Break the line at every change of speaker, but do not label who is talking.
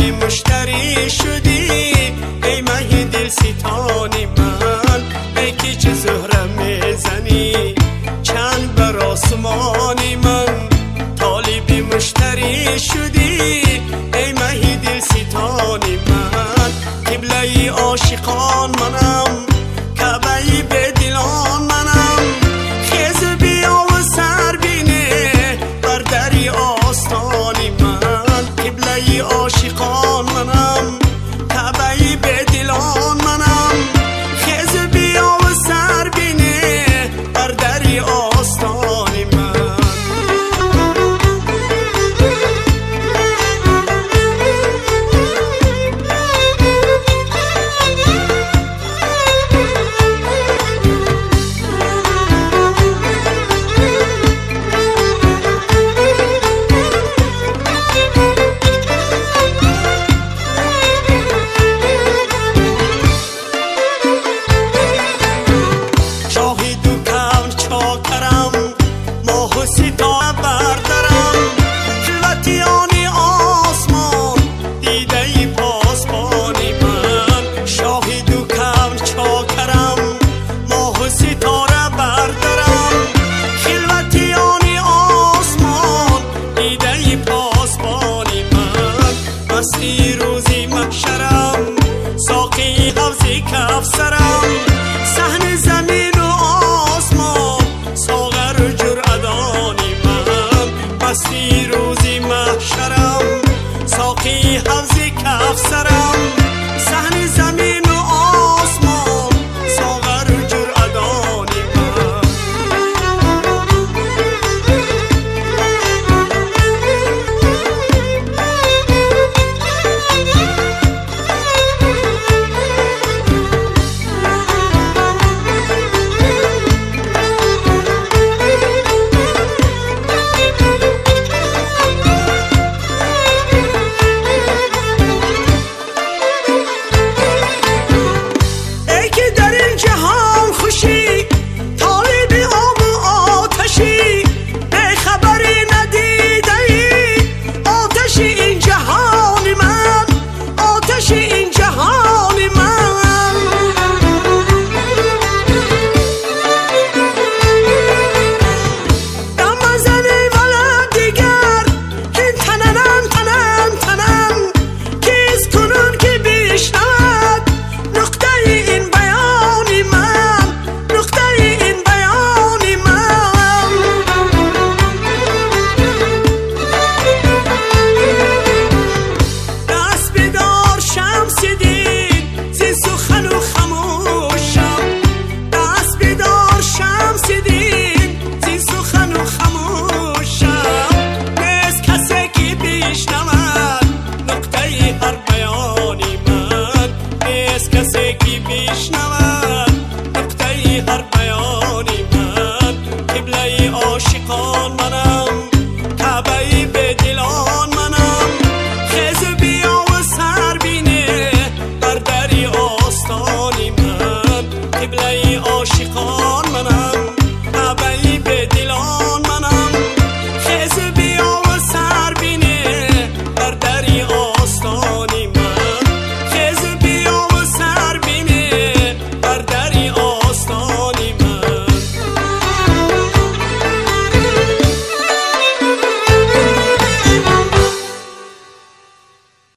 بی مشتری شدی ای مه دل ستانی من، ای که چه زهره میزنی چند بر آسمانی من. طالب مشتری شدی ای مه دل ستانی من، قبله عاشقان منم، کعبه به دلان منم. خیز بیا و سر بینه بر دری آستانی من، قبله عاشقان منم، کعبه به دلان منم. خیز بیا و سر بینه بر دری آستانی من. مستی روزی محشرم، ساقی حوضی کفسرم، صحن زمین و آسمان، ساغر و جرعدانی من. مستی روزی محشرم، ساقی حوضی کفسرم، صحن زمین و آسمان، ساغر و جرعدانی من.
کسی که بیشنود